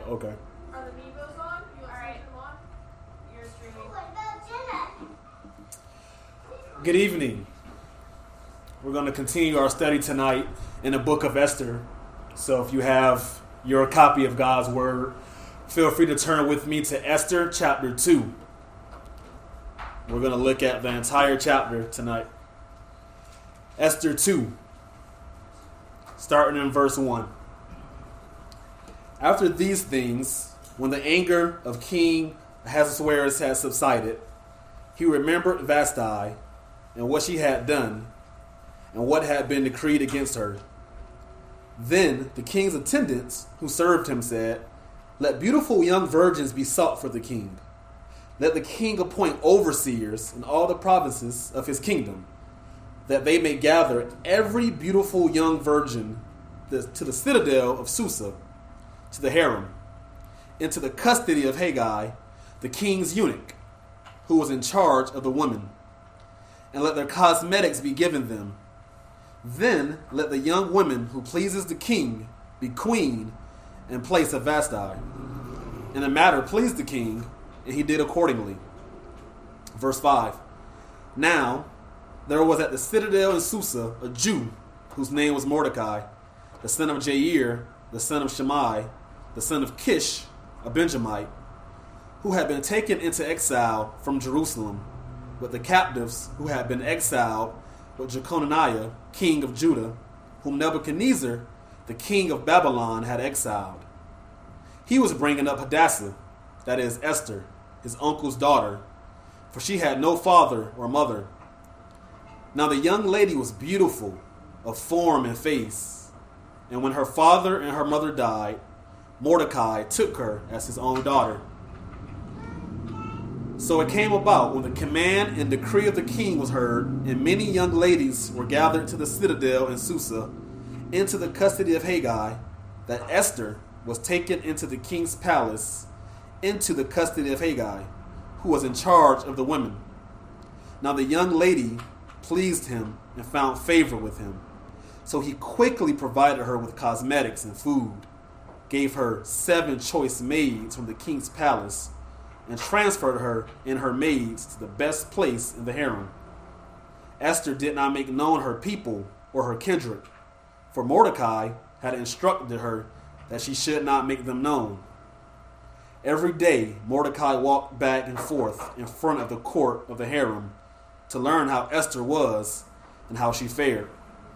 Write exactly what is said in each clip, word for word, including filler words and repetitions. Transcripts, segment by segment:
Okay. Are the Migos on? You want to them on? You're streaming. Good evening. We're going to continue our study tonight in the book of Esther. So if you have your copy of God's Word, feel free to turn with me to Esther chapter two. We're going to look at the entire chapter tonight. Esther two, starting in verse one. After these things, when the anger of King Ahasuerus had subsided, he remembered Vashti and what she had done and what had been decreed against her. Then the king's attendants who served him said, "Let beautiful young virgins be sought for the king. Let the king appoint overseers in all the provinces of his kingdom, that they may gather every beautiful young virgin to the citadel of Susa, to the harem, into the custody of Haggai, the king's eunuch, who was in charge of the women, and let their cosmetics be given them. Then let the young woman who pleases the king be queen in place of Vashti." And the matter pleased the king, and he did accordingly. Verse five. Now there was at the citadel in Susa a Jew whose name was Mordecai, the son of Jair, the son of Shimei, the son of Kish, a Benjamite, who had been taken into exile from Jerusalem with the captives who had been exiled with Jeconiah, king of Judah, whom Nebuchadnezzar, the king of Babylon, had exiled. He was bringing up Hadassah, that is Esther, his uncle's daughter, for she had no father or mother. Now the young lady was beautiful of form and face, and when her father and her mother died, Mordecai took her as his own daughter. So it came about, when the command and decree of the king was heard, and many young ladies were gathered to the citadel in Susa, into the custody of Haggai, that Esther was taken into the king's palace, into the custody of Haggai, who was in charge of the women. Now the young lady pleased him and found favor with him. So he quickly provided her with cosmetics and food, gave her seven choice maids from the king's palace, and transferred her and her maids to the best place in the harem. Esther did not make known her people or her kindred, for Mordecai had instructed her that she should not make them known. Every day Mordecai walked back and forth in front of the court of the harem to learn how Esther was and how she fared.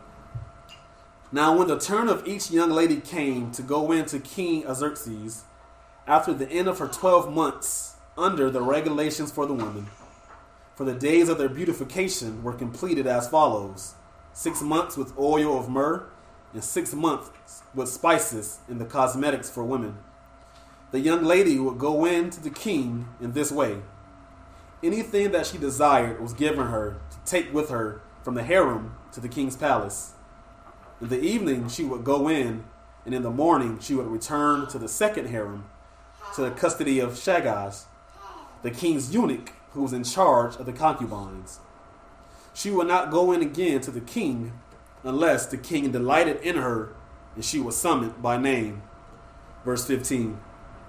Now when the turn of each young lady came to go in to King Xerxes, after the end of her twelve months under the regulations for the women, for the days of their beautification were completed as follows: six months with oil of myrrh, and six months with spices in the cosmetics for women. The young lady would go in to the king in this way. Anything that she desired was given her to take with her from the harem to the king's palace. In the evening she would go in, and in the morning she would return to the second harem, to the custody of Shaggaz, the king's eunuch, who was in charge of the concubines. She would not go in again to the king unless the king delighted in her, and she was summoned by name. Verse fifteen.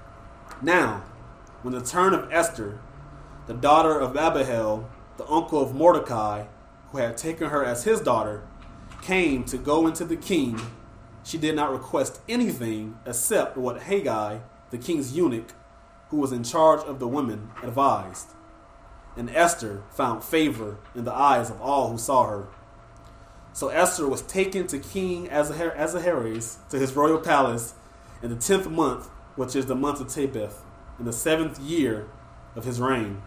Now, when the turn of Esther, the daughter of Abihail, the uncle of Mordecai, who had taken her as his daughter, came to go into the king, she did not request anything except what Haggai, the king's eunuch, who was in charge of the women, advised. And Esther found favor in the eyes of all who saw her. So Esther was taken to King Ahasuerus to his royal palace in the tenth month, which is the month of Tebeth, in the seventh year of his reign.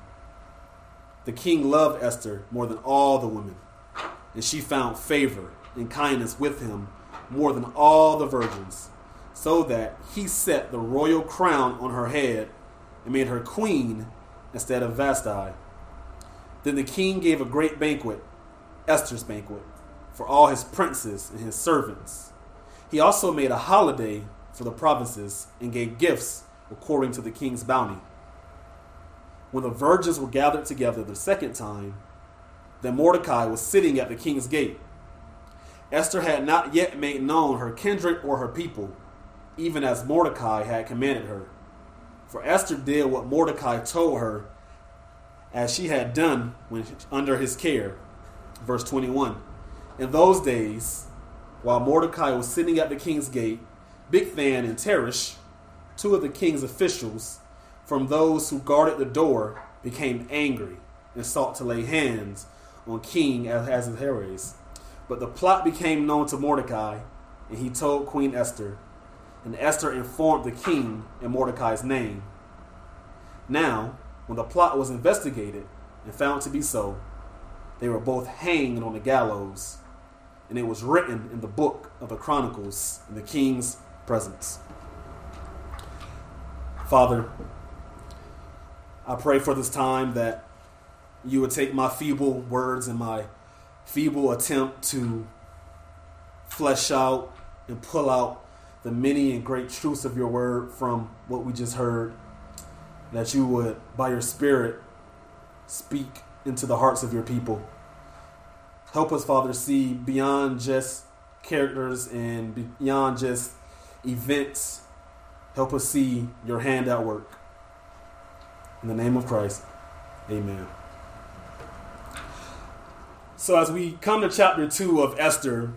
The king loved Esther more than all the women, and she found favor and kindness with him more than all the virgins, so that he set the royal crown on her head and made her queen instead of Vashti. Then the king gave a great banquet, Esther's banquet, for all his princes and his servants. He also made a holiday for the provinces and gave gifts according to the king's bounty. When the virgins were gathered together the second time, then Mordecai was sitting at the king's gate. Esther had not yet made known her kindred or her people, even as Mordecai had commanded her. For Esther did what Mordecai told her, as she had done when under his care. Verse twenty-one. In those days, while Mordecai was sitting at the king's gate, Bigthan and Teresh, two of the king's officials, from those who guarded the door, became angry and sought to lay hands on King Ahasuerus. But the plot became known to Mordecai, and he told Queen Esther, and Esther informed the king in Mordecai's name. Now, when the plot was investigated and found to be so, they were both hanged on the gallows, and it was written in the book of the Chronicles in the king's presence. Father, I pray for this time that you would take my feeble words and my feeble attempt to flesh out and pull out the many and great truths of your word from what we just heard, that you would, by your Spirit, speak into the hearts of your people. Help us, Father, see beyond just characters and beyond just events. Help us see your hand at work. In the name of Christ, amen. So as we come to chapter two of Esther,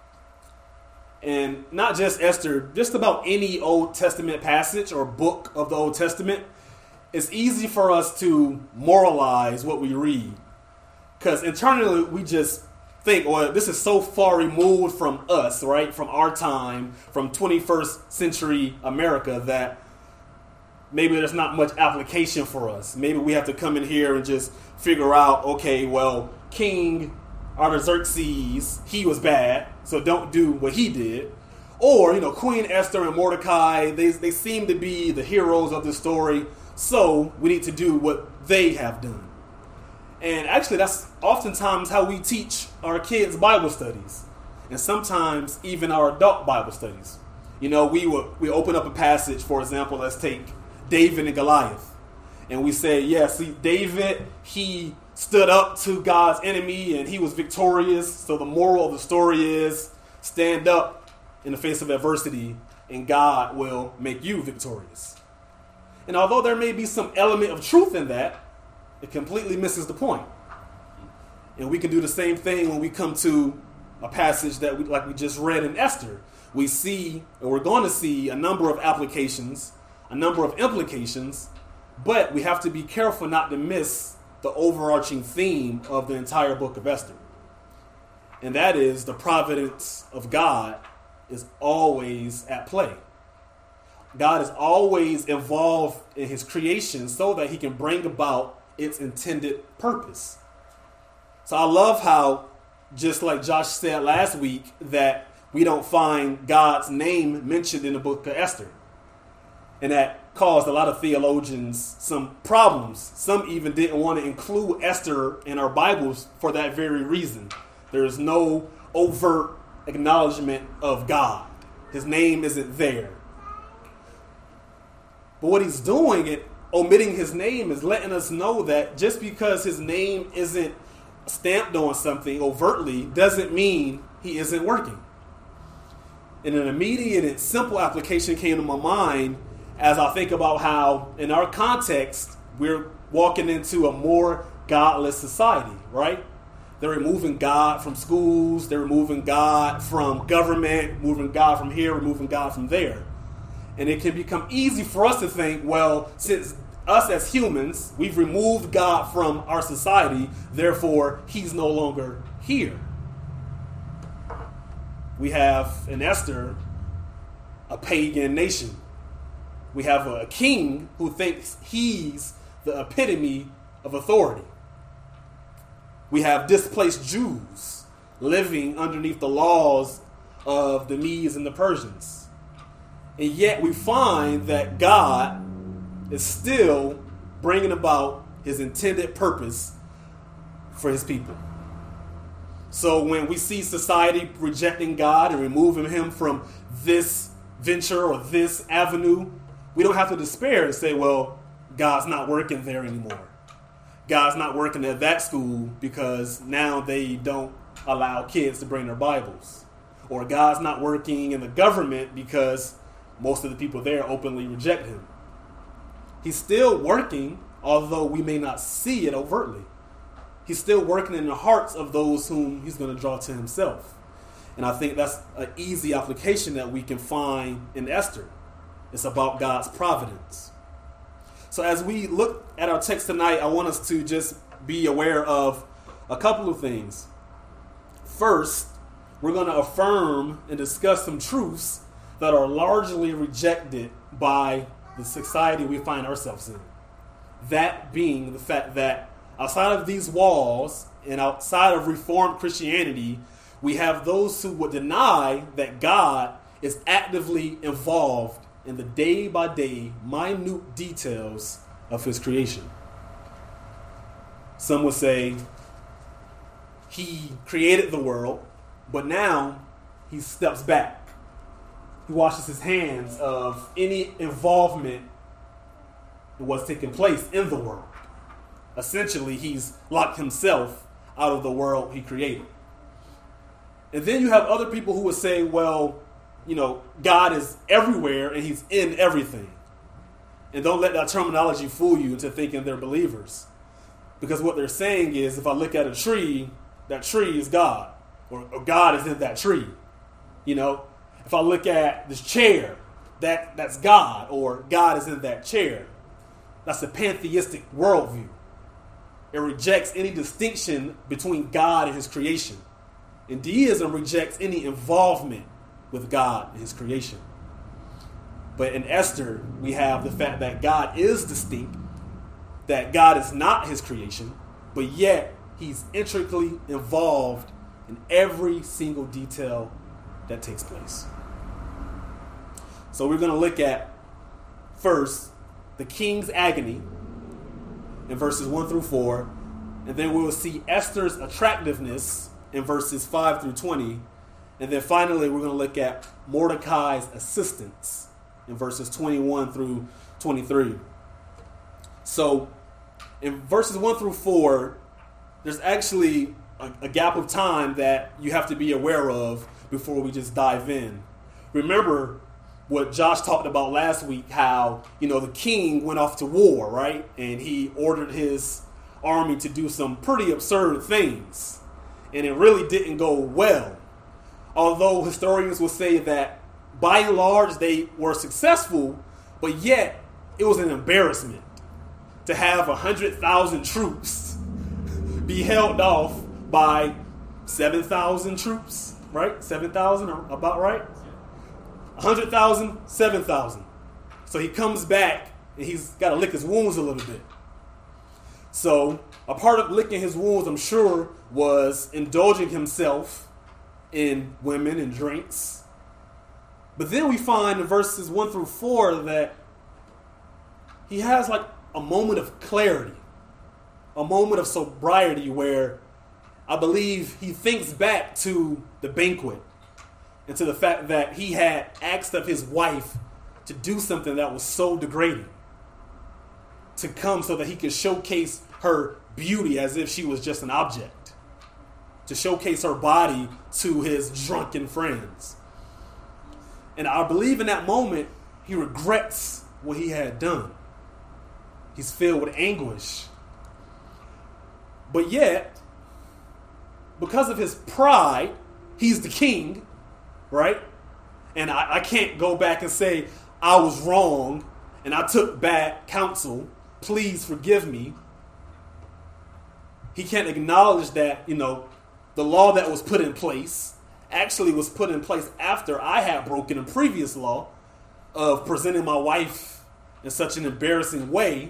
and not just Esther, just about any Old Testament passage or book of the Old Testament, it's easy for us to moralize what we read. Because internally we just think, well, this is so far removed from us, right? From our time, from twenty-first century America, that maybe there's not much application for us. Maybe we have to come in here and just figure out, okay, well, King Artaxerxes, he was bad, so don't do what he did. Or, you know, Queen Esther and Mordecai, they, they seem to be the heroes of the story, so we need to do what they have done. And actually, that's oftentimes how we teach our kids Bible studies, and sometimes even our adult Bible studies. You know, we would, we open up a passage, for example, let's take David and Goliath. And we say, yeah, see, David, he stood up to God's enemy and he was victorious. So the moral of the story is stand up in the face of adversity and God will make you victorious. And although there may be some element of truth in that, it completely misses the point. And we can do the same thing when we come to a passage that we, like we just read in Esther. We see, or we're going to see, a number of applications, a number of implications, but we have to be careful not to miss the overarching theme of the entire book of Esther. And that is the providence of God is always at play. God is always involved in his creation so that he can bring about its intended purpose. So I love how, just like Josh said last week, that we don't find God's name mentioned in the book of Esther. And that caused a lot of theologians some problems. Some even didn't want to include Esther in our Bibles for that very reason. There is no overt acknowledgement of God. His name isn't there. But what he's doing, it omitting his name, is letting us know that just because his name isn't stamped on something overtly doesn't mean he isn't working. And an immediate and simple application came to my mind as I think about how, in our context, we're walking into a more godless society, right? They're removing God from schools. They're removing God from government, moving God from here, removing God from there. And it can become easy for us to think, well, since us as humans, we've removed God from our society, therefore he's no longer here. We have in Esther a pagan nation. We have a king who thinks he's the epitome of authority. We have displaced Jews living underneath the laws of the Medes and the Persians. And yet we find that God is still bringing about his intended purpose for his people. So when we see society rejecting God and removing him from this venture or this avenue, we don't have to despair and say, well, God's not working there anymore. God's not working at that school because now they don't allow kids to bring their Bibles. Or God's not working in the government because most of the people there openly reject him. He's still working, although we may not see it overtly. He's still working in the hearts of those whom he's going to draw to himself. And I think that's an easy application that we can find in Esther. It's about God's providence. So as we look at our text tonight, I want us to just be aware of a couple of things. First, we're going to affirm and discuss some truths that are largely rejected by the society we find ourselves in. That being the fact that outside of these walls and outside of Reformed Christianity, we have those who would deny that God is actively involved in the day-by-day, minute details of his creation. Some would say he created the world, but now he steps back. He washes his hands of any involvement in what's taking place in the world. Essentially, he's locked himself out of the world he created. And then you have other people who would say, well, you know, God is everywhere and he's in everything. And don't let that terminology fool you into thinking they're believers. Because what they're saying is, if I look at a tree, that tree is God. Or, or God is in that tree. You know, if I look at this chair, that, that's God. Or God is in that chair. That's a pantheistic worldview. It rejects any distinction between God and his creation. And deism rejects any involvement with God and his creation. But in Esther, we have the fact that God is distinct, that God is not his creation, but yet he's intricately involved in every single detail that takes place. So we're going to look at, first, the king's agony in verses one through four, and then we will see Esther's attractiveness in verses five through twenty, and then finally we're going to look at Mordecai's assistance in verses twenty-one through twenty-three. So in verses one through four, there's actually a, a gap of time that you have to be aware of before we just dive in. Remember what Josh talked about last week, how, you know, the king went off to war, right? And he ordered his army to do some pretty absurd things. And it really didn't go well. Although historians will say that by and large they were successful, but yet it was an embarrassment to have one hundred thousand troops be held off by seven thousand troops, right? seven thousand, about right? one hundred thousand, seven thousand. So he comes back and he's got to lick his wounds a little bit. So a part of licking his wounds, I'm sure, was indulging himself in women and drinks. But then we find in verses one through four that he has like a moment of clarity, a moment of sobriety where I believe he thinks back to the banquet and to the fact that he had asked of his wife to do something that was so degrading, to come so that he could showcase her beauty as if she was just an object, to showcase her body to his drunken friends. And I believe in that moment, he regrets what he had done. He's filled with anguish. But yet, because of his pride, he's the king, right? And I, I can't go back and say, I was wrong and I took bad counsel. Please forgive me. He can't acknowledge that, you know, the law that was put in place actually was put in place after I had broken a previous law of presenting my wife in such an embarrassing way.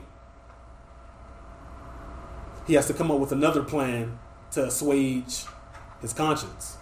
He has to come up with another plan to assuage his conscience.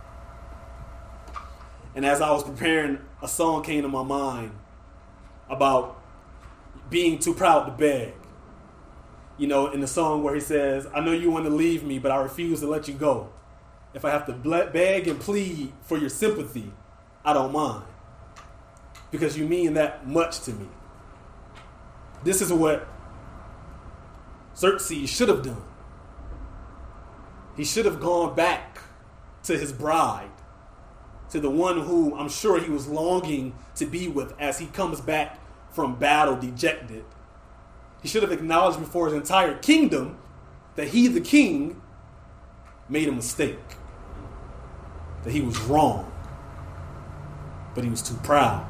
And as I was preparing, a song came to my mind about being too proud to beg. You know, in the song where he says, I know you want to leave me, but I refuse to let you go. If I have to beg and plead for your sympathy, I don't mind. Because you mean that much to me. This is what Xerxes should have done. He should have gone back to his bride, to the one who I'm sure he was longing to be with as he comes back from battle dejected. He should have acknowledged before his entire kingdom that he, the king, made a mistake. That he was wrong. But he was too proud.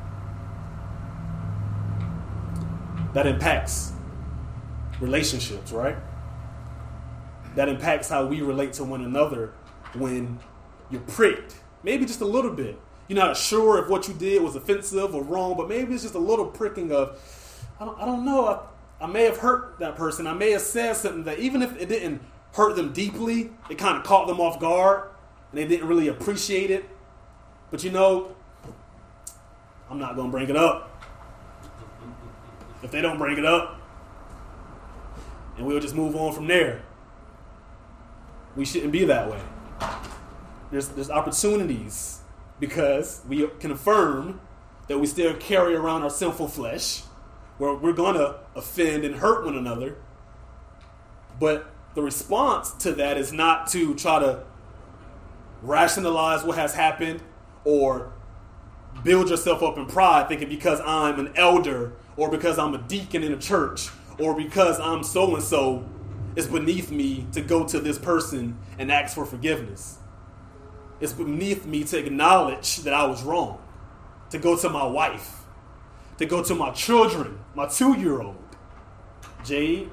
That impacts relationships, right? That impacts how we relate to one another when you're pricked. Maybe just a little bit. You're not sure if what you did was offensive or wrong, but maybe it's just a little pricking of, I don't, I don't know, I, I may have hurt that person. I may have said something that even if it didn't hurt them deeply, it kind of caught them off guard and they didn't really appreciate it. But you know, I'm not going to bring it up. If they don't bring it up, and we'll just move on from there. We shouldn't be that way. There's there's opportunities because we can affirm that we still carry around our sinful flesh, where we're going to offend and hurt one another. But the response to that is not to try to rationalize what has happened or build yourself up in pride thinking because I'm an elder or because I'm a deacon in a church or because I'm so-and-so, it's beneath me to go to this person and ask for forgiveness. It's beneath me to acknowledge that I was wrong, to go to my wife, to go to my children, my two-year-old. Jade,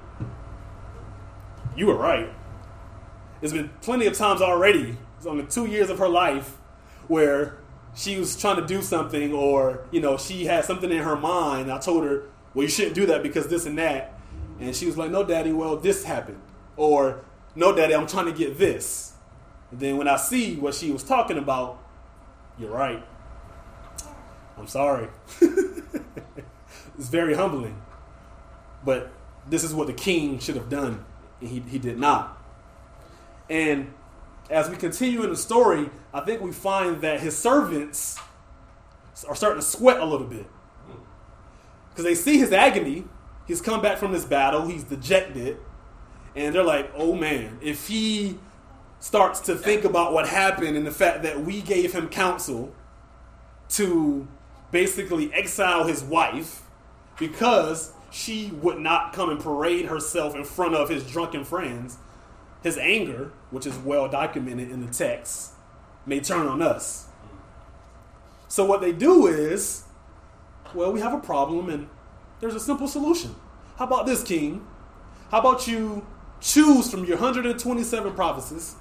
you were right. There's been plenty of times already, it's only two years of her life, where she was trying to do something or, you know, she had something in her mind. I told her, well, you shouldn't do that because this and that. And she was like, no, Daddy, well, this happened. Or, no, Daddy, I'm trying to get this. And then when I see what she was talking about, you're right. I'm sorry. It's very humbling. But this is what the king should have done. And he, he did not. And as we continue in the story, I think we find that his servants are starting to sweat a little bit. Because they see his agony. He's come back from this battle. He's dejected. And they're like, oh man, if he starts to think about what happened and the fact that we gave him counsel to basically exile his wife because she would not come and parade herself in front of his drunken friends, his anger, which is well documented in the text, may turn on us. So what they do is, well, we have a problem and there's a simple solution. How about this, king? How about you choose from your one hundred twenty-seven prophecies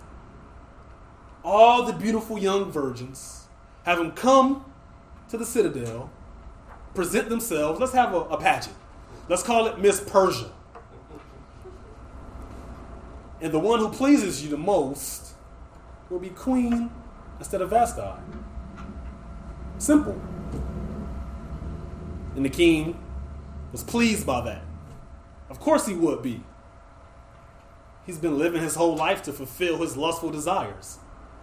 all the beautiful young virgins, have them come to the citadel, present themselves. Let's have a, a pageant. Let's call it Miss Persia. And the one who pleases you the most will be queen instead of Vashti. Simple. And the king was pleased by that. Of course he would be. He's been living his whole life to fulfill his lustful desires.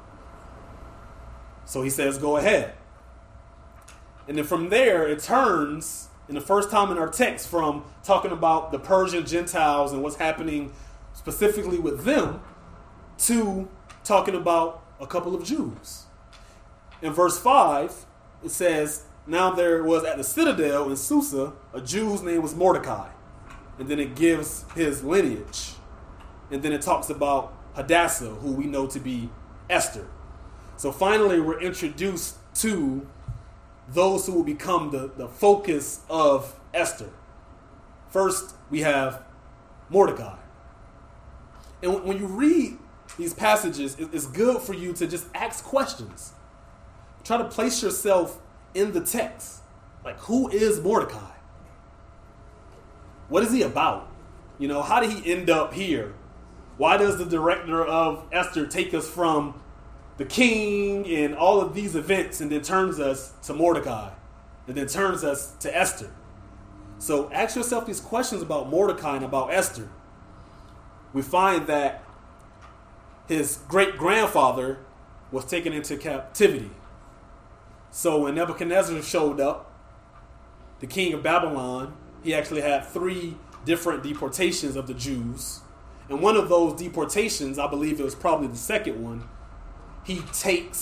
So he says, go ahead. And then from there, it turns, in the first time in our text, from talking about the Persian Gentiles and what's happening specifically with them, to talking about a couple of Jews. In verse five, it says, now there was at the citadel in Susa a Jew whose name was Mordecai. And then it gives his lineage. And then it talks about Hadassah, who we know to be Esther. So finally, we're introduced to those who will become the, the focus of Esther. First, we have Mordecai. And when you read these passages, it's good for you to just ask questions. Try to place yourself in the text. Like, who is Mordecai? What is he about? You know, how did he end up here? Why does the director of Esther take us from the king and all of these events and then turns us to Mordecai and then turns us to Esther? So ask yourself these questions about Mordecai and about Esther. We find that his great-grandfather was taken into captivity. So when Nebuchadnezzar showed up, the king of Babylon, he actually had three different deportations of the Jews. And one of those deportations, I believe it was probably the second one, he takes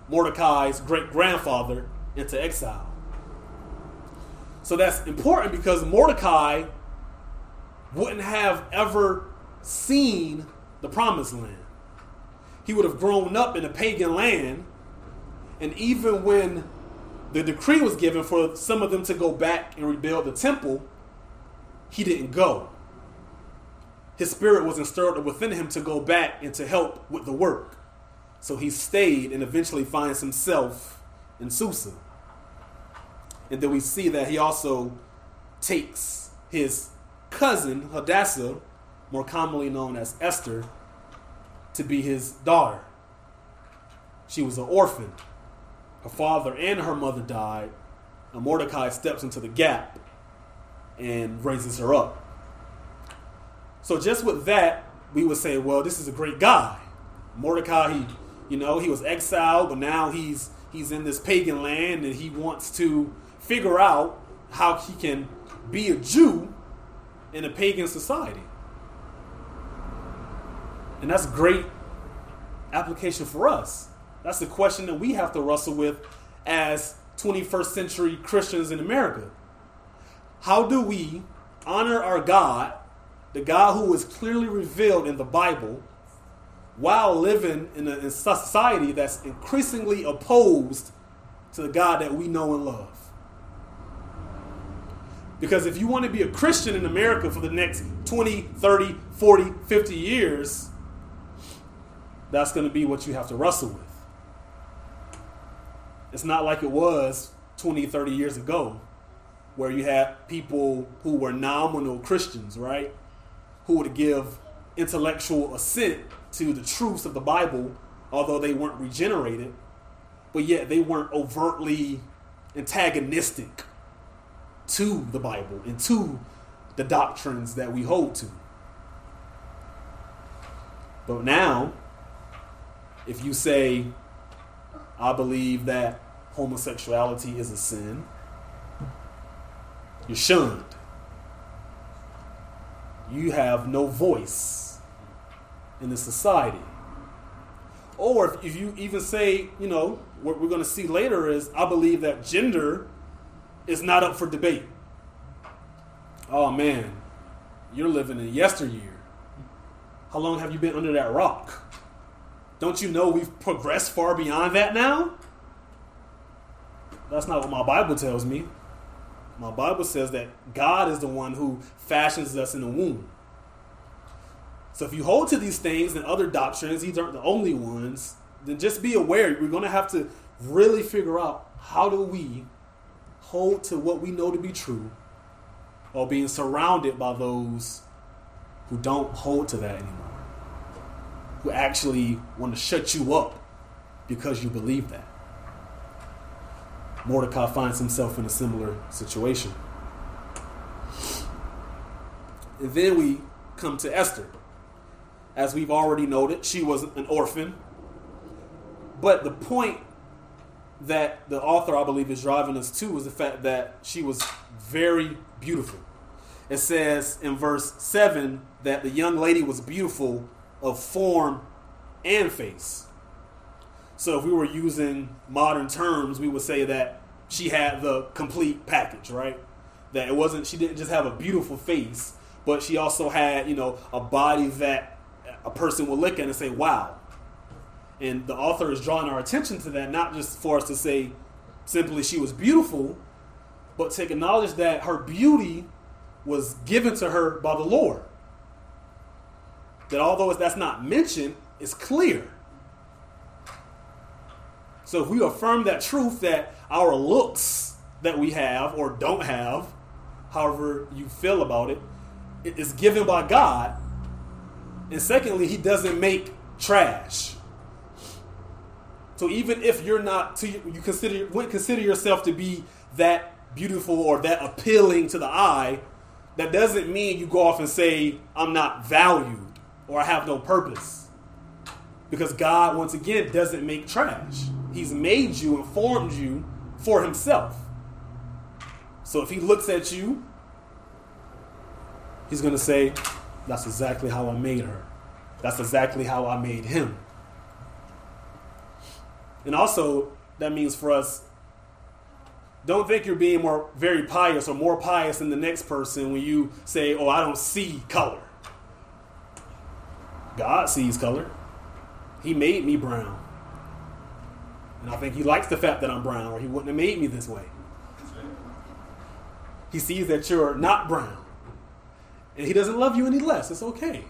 Mordecai's great-grandfather into exile. So that's important because Mordecai wouldn't have ever seen the promised land. He would have grown up in a pagan land, and even when the decree was given for some of them to go back and rebuild the temple, he didn't go. His spirit wasn't stirred within him to go back and to help with the work. So he stayed and eventually finds himself in Susa. And then we see that he also takes his cousin, Hadassah, more commonly known as Esther, to be his daughter. She was an orphan. Her father and her mother died, and Mordecai steps into the gap and raises her up. So just with that, we would say, well, this is a great guy. Mordecai, he, you know, he was exiled, but now he's he's in this pagan land, and he wants to figure out how he can be a Jew in a pagan society. And that's great application for us. That's the question that we have to wrestle with as twenty-first century Christians in America. How do we honor our God, the God who is clearly revealed in the Bible, while living in a, in a society that's increasingly opposed to the God that we know and love? Because if you want to be a Christian in America for the next twenty, thirty, forty, fifty years, that's going to be what you have to wrestle with. It's not like it was twenty, thirty years ago, where you had people who were nominal Christians, right? Who would give intellectual assent to the truths of the Bible, although they weren't regenerated, but yet they weren't overtly antagonistic to the Bible and to the doctrines that we hold to. But now, if you say, I believe that homosexuality is a sin, you're shunned. You have no voice in the society. Or if, if you even say, you know, what we're going to see later is, I believe that gender is not up for debate. Oh man, you're living in yesteryear. How long have you been under that rock? Don't you know we've progressed far beyond that now? That's not what my Bible tells me. My Bible says that God is the one who fashions us in the womb. So if you hold to these things and other doctrines, these aren't the only ones, then just be aware. We're going to have to really figure out, how do we hold to what we know to be true while being surrounded by those who don't hold to that anymore, who actually want to shut you up because you believe that. Mordecai finds himself in a similar situation. And then we come to Esther. As we've already noted, she was an orphan. But the point that the author, I believe, is driving us to is the fact that she was very beautiful. It says in verse seven that the young lady was beautiful of form and face. So if we were using modern terms, we would say that she had the complete package, right? That it wasn't, she didn't just have a beautiful face, but she also had, you know, a body that a person will look at and say, wow. And the author is drawing our attention to that, not just for us to say simply she was beautiful, but to acknowledge that her beauty was given to her by the Lord. That although that's not mentioned, it's clear. So if we affirm that truth, that our looks that we have or don't have, however you feel about it, it is given by God. And secondly, he doesn't make trash. So even if you're not, to, you consider wouldn't consider yourself to be that beautiful or that appealing to the eye, that doesn't mean you go off and say, I'm not valued or I have no purpose. Because God, once again, doesn't make trash. He's made you and formed you for himself. So if he looks at you, he's going to say, that's exactly how I made her. That's exactly how I made him. And also, that means for us, don't think you're being more very pious or more pious than the next person when you say, oh, I don't see color. God sees color. He made me brown. And I think he likes the fact that I'm brown, or he wouldn't have made me this way. He sees that you're not brown. And he doesn't love you any less. It's okay.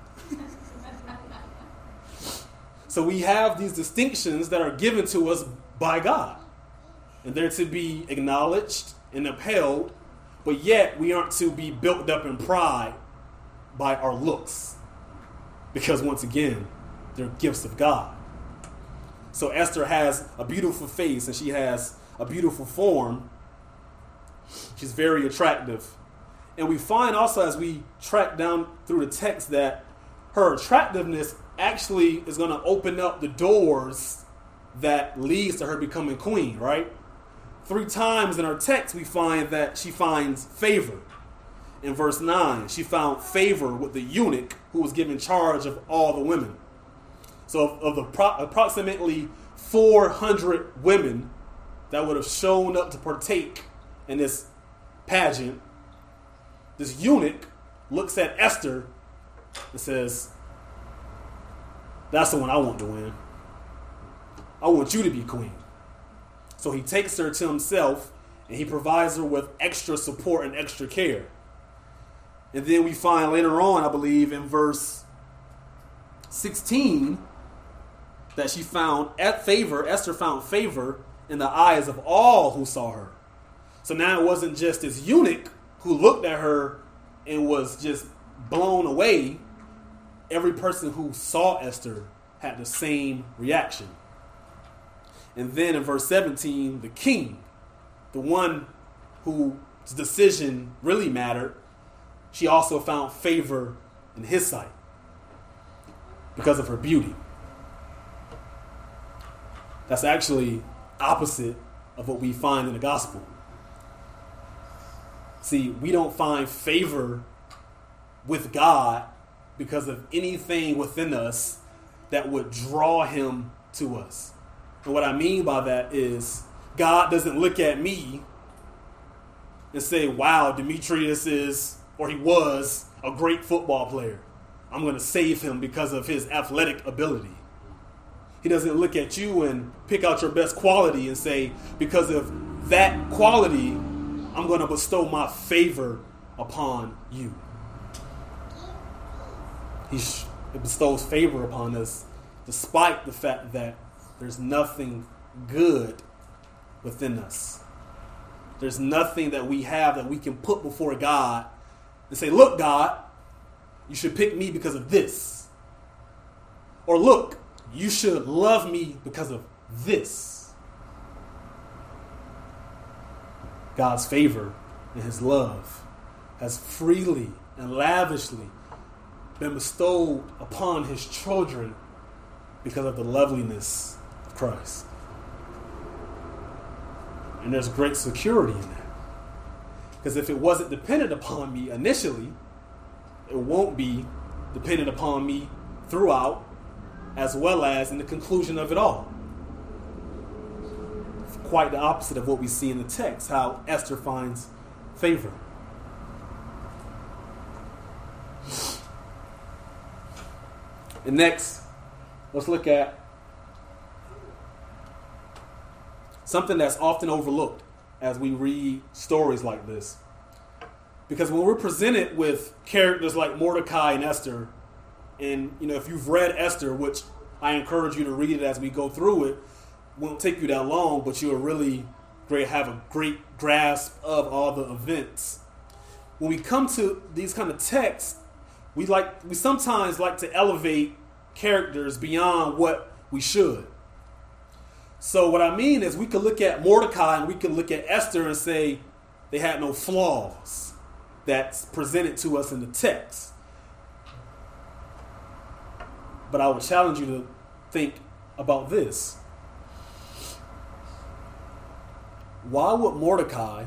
So we have these distinctions that are given to us by God. And they're to be acknowledged and upheld, but yet we aren't to be built up in pride by our looks. Because once again, they're gifts of God. So Esther has a beautiful face and she has a beautiful form. She's very attractive. And we find also as we track down through the text that her attractiveness actually is going to open up the doors that leads to her becoming queen, right? Three times in our text we find that she finds favor. In verse nine, she found favor with the eunuch who was given charge of all the women. So of, of the pro- approximately four hundred women that would have shown up to partake in this pageant, this eunuch looks at Esther and says, that's the one I want to win. I want you to be queen. So he takes her to himself and he provides her with extra support and extra care. And then we find later on, I believe, in verse sixteen, that she found at favor, Esther found favor in the eyes of all who saw her. So now it wasn't just this eunuch who looked at her and was just blown away. Every person who saw Esther had the same reaction. And then in verse seventeen, the king, the one whose decision really mattered, she also found favor in his sight because of her beauty. That's actually opposite of what we find in the gospel. See, we don't find favor with God because of anything within us that would draw him to us. And what I mean by that is God doesn't look at me and say, wow, Demetrius is, or he was, a great football player. I'm going to save him because of his athletic ability. He doesn't look at you and pick out your best quality and say, because of that quality, I'm going to bestow my favor upon you. He bestows favor upon us despite the fact that there's nothing good within us. There's nothing that we have that we can put before God and say, look, God, you should pick me because of this. Or look, you should love me because of this. God's favor and his love has freely and lavishly been bestowed upon his children because of the loveliness of Christ. And there's great security in that. Because if it wasn't dependent upon me initially, it won't be dependent upon me throughout, as well as in the conclusion of it all. It's quite the opposite of what we see in the text, how Esther finds favor. And next, let's look at something that's often overlooked as we read stories like this. Because when we're presented with characters like Mordecai and Esther, and you know, if you've read Esther, which I encourage you to read it as we go through it, won't take you that long, but you'll really great have a great grasp of all the events. When we come to these kind of texts, we like we sometimes like to elevate characters beyond what we should. So what I mean is we could look at Mordecai and we could look at Esther and say they had no flaws that's presented to us in the text. But I would challenge you to think about this. Why would Mordecai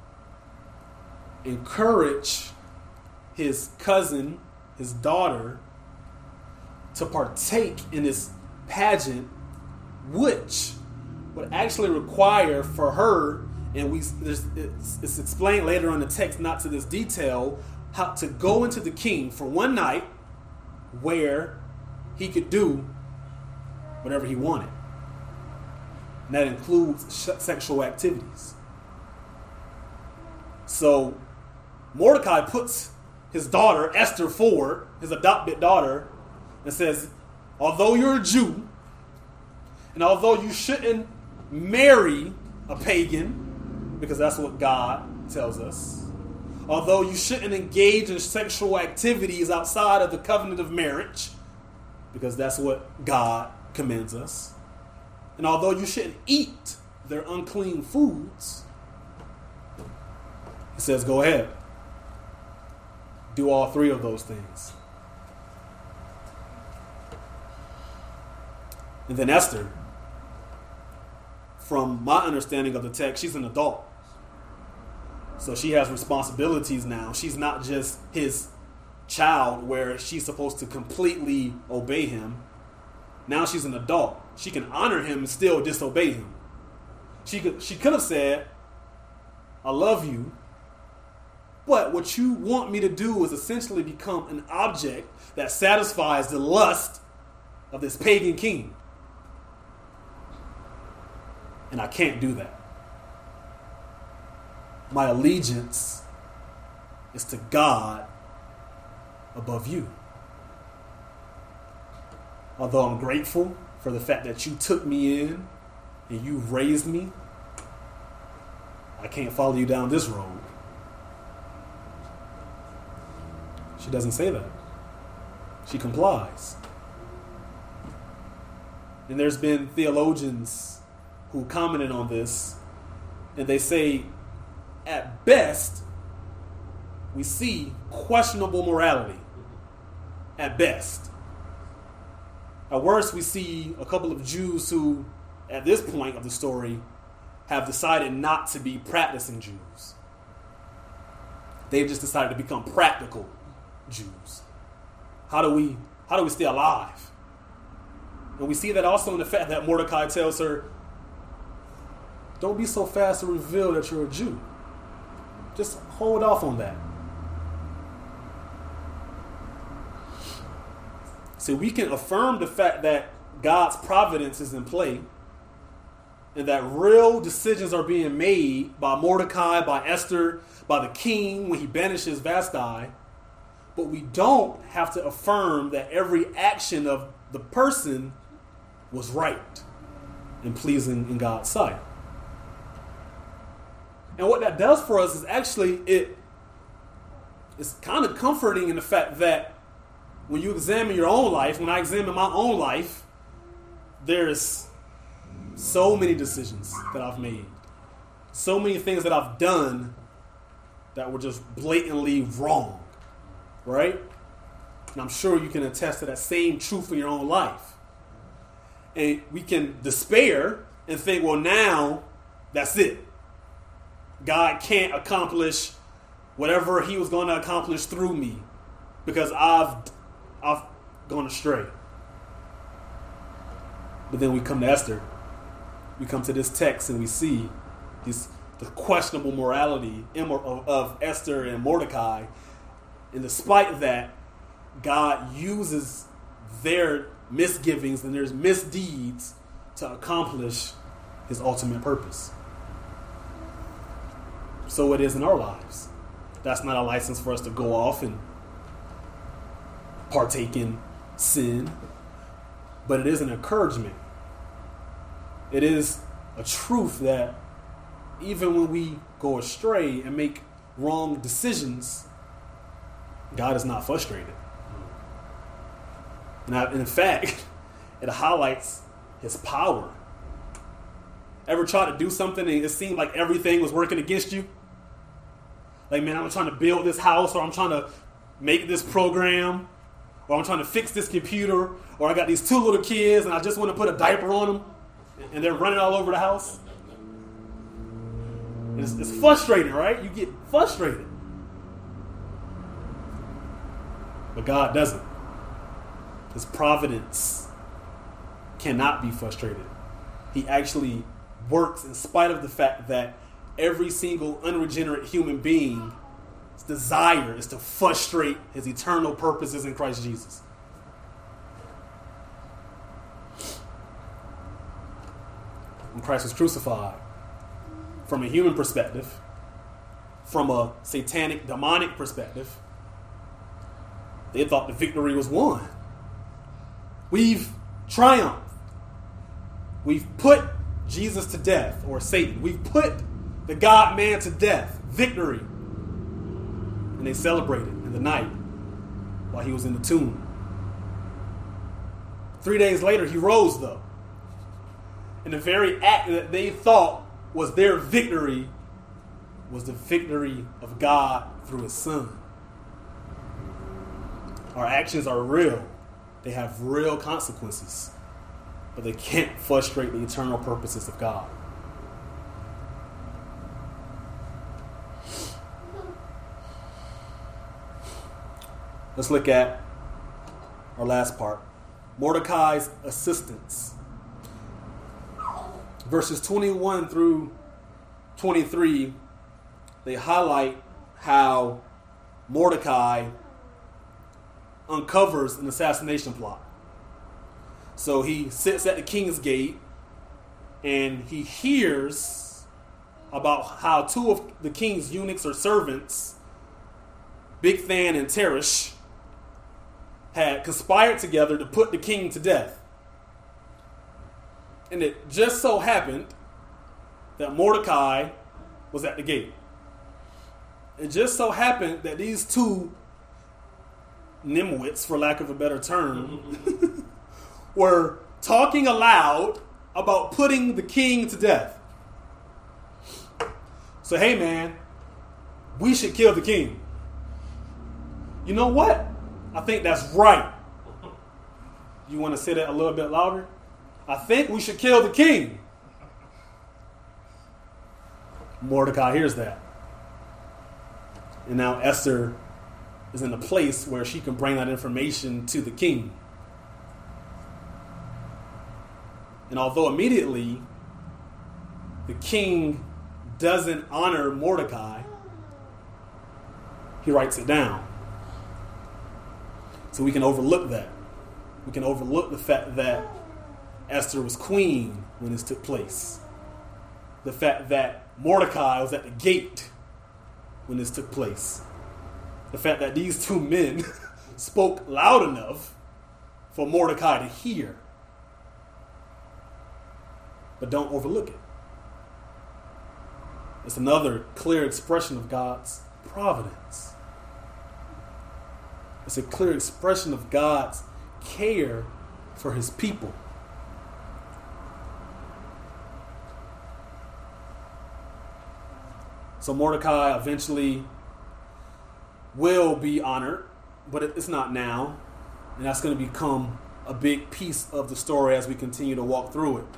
encourage his cousin, his daughter, to partake in this pageant which would actually require for her, and we there's, it's, it's explained later on in the text, not to this detail, how to go into the king for one night where he could do whatever he wanted. And that includes sh- sexual activities. So Mordecai puts his daughter, Esther, forward, his adopted daughter, and says, although you're a Jew, and although you shouldn't marry a pagan, because that's what God tells us, although you shouldn't engage in sexual activities outside of the covenant of marriage, because that's what God commands us, and although you shouldn't eat their unclean foods, he says, go ahead. Do all three of those things. And then Esther, from my understanding of the text, she's an adult. So she has responsibilities now. She's not just his child where she's supposed to completely obey him. Now she's an adult. She can honor him and still disobey him. She could, she could have said, I love you, but what you want me to do is essentially become an object that satisfies the lust of this pagan king. And I can't do that. My allegiance is to God above you. Although I'm grateful for the fact that you took me in and you raised me, I can't follow you down this road. She doesn't say that. She complies. And there's been theologians who commented on this, and they say, at best, we see questionable morality. At best. At worst, we see a couple of Jews who, at this point of the story, have decided not to be practicing Jews. They've just decided to become practical Jews. How do we how do we stay alive? And we see that also in the fact that Mordecai tells her, don't be so fast to reveal that you're a Jew. Just hold off on that. So we can affirm the fact that God's providence is in play and that real decisions are being made by Mordecai, by Esther, by the king when he banishes Vashti. But we don't have to affirm that every action of the person was right and pleasing in God's sight. And what that does for us is actually, it it's kind of comforting in the fact that when you examine your own life, when I examine my own life, there's so many decisions that I've made. So many things that I've done that were just blatantly wrong. Right? And I'm sure you can attest to that same truth in your own life. And we can despair and think, well, now that's it. God can't accomplish whatever he was going to accomplish through me because I've I've gone astray. But then we come to Esther. We come to this text and we see this, the questionable morality of Esther and Mordecai. And despite that, God uses their misgivings and their misdeeds to accomplish his ultimate purpose. So it is in our lives. That's not a license for us to go off and partake in sin, but it is an encouragement. It is a truth that even when we go astray and make wrong decisions, God is not frustrated. Now, in fact, it highlights his power. Ever try to do something and it seemed like everything was working against you? Like, man, I'm trying to build this house, or I'm trying to make this program, or I'm trying to fix this computer, or I got these two little kids and I just want to put a diaper on them and they're running all over the house. It's, it's frustrating, right? You get frustrated. But God doesn't. His providence cannot be frustrated. he actually works in spite of the fact that every single unregenerate human being's desire is to frustrate his eternal purposes in Christ Jesus. When Christ was crucified, from a human perspective, from a satanic, demonic perspective, they thought the victory was won. We've triumphed. We've put Jesus to death, or Satan. We've put the God-man to death. Victory. And they celebrated in the night while he was in the tomb. Three days later, he rose, though. And the very act that they thought was their victory was the victory of God through his Son. Our actions are real. They have real consequences. But they can't frustrate the eternal purposes of God. Let's look at our last part. Mordecai's assistance. Verses twenty-one through twenty-three, they highlight how Mordecai uncovers an assassination plot. So he sits at the king's gate and he hears about how two of the king's eunuchs or servants, Bigthan and Teresh, had conspired together to put the king to death. And it just so happened that Mordecai was at the gate. It just so happened that these two nimwits, for lack of a better term, were talking aloud about putting the king to death. So, hey man, we should kill the king. You know what? I think that's right. You want to say that a little bit louder? I think we should kill the king. Mordecai hears that. And now Esther is in a place where she can bring that information to the king. And although immediately the king doesn't honor Mordecai, he writes it down. So we can overlook that. We can overlook the fact that Esther was queen when this took place. The fact that Mordecai was at the gate when this took place. The fact that these two men spoke loud enough for Mordecai to hear. But don't overlook it. It's another clear expression of God's providence. It's a clear expression of God's care for his people. So Mordecai eventually will be honored, but it's not now. And that's going to become a big piece of the story as we continue to walk through it.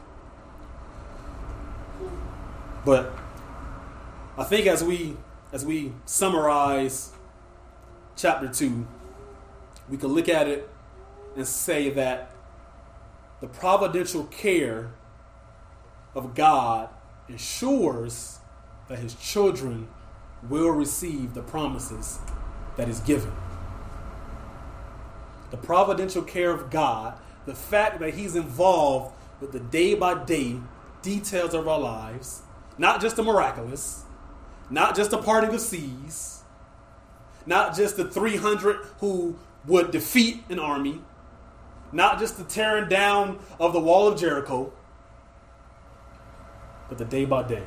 But I think as we as we summarize chapter two, we can look at it and say that the providential care of God ensures that his children will receive the promises that is given. The providential care of God, the fact that he's involved with the day-by-day details of our lives, not just the miraculous, not just the parting of seas, not just the three hundred who would defeat an army, not just the tearing down of the wall of Jericho, but the day-by-day.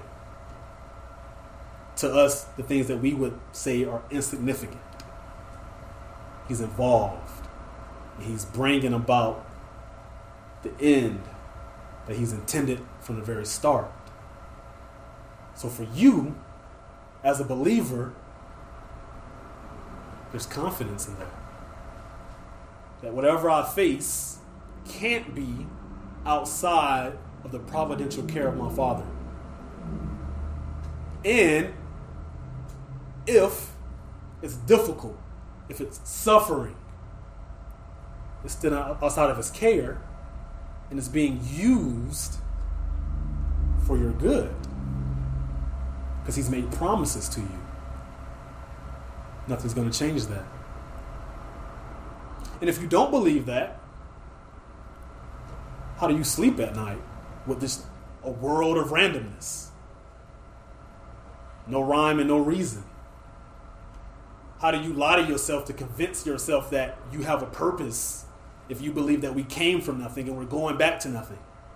To us, the things that we would say are insignificant. He's involved. And he's bringing about the end that he's intended from the very start. So for you, as a believer, there's confidence in that. That whatever I face can't be outside of the providential care of my Father. And if it's difficult, if it's suffering, it's still outside of his care, and it's being used for your good. Because he's made promises to you. Nothing's going to change that. And if you don't believe that, how do you sleep at night with this a world of randomness? No rhyme and no reason. How do you lie to yourself to convince yourself that you have a purpose if you believe that we came from nothing and we're going back to nothing?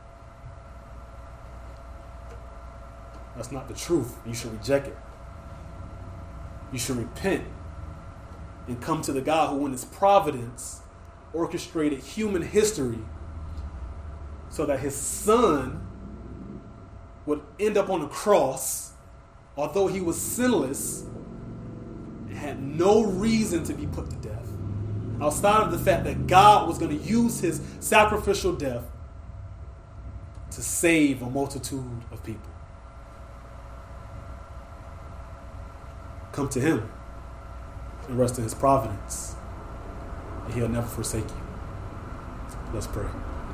That's not the truth. You should reject it. You should repent and come to the God who in his providence orchestrated human history so that his son would end up on the cross, although he was sinless and had no reason to be put to death, outside of the fact that God was going to use his sacrificial death to save a multitude of people. Come to him and rest in his providence, and he'll never forsake you. Let's pray.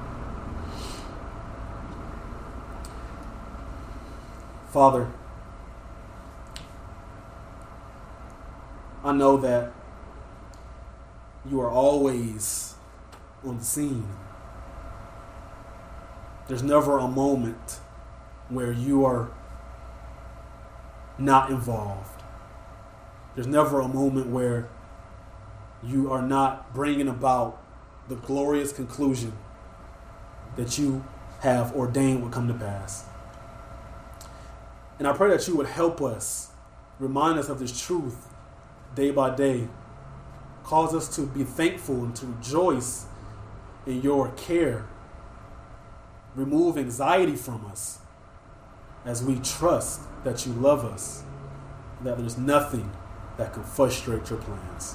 Father, I know that you are always on the scene. There's never a moment where you are not involved. There's never a moment where you are not bringing about the glorious conclusion that you have ordained will come to pass. And I pray that you would help us, remind us of this truth day by day, cause us to be thankful and to rejoice in your care, remove anxiety from us as we trust that you love us, that there's nothing that can frustrate your plans.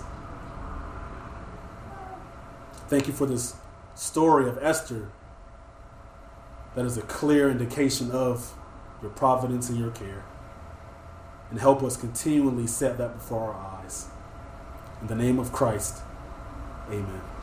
Thank you for this story of Esther that is a clear indication of your providence and your care. And help us continually set that before our eyes. In the name of Christ, amen.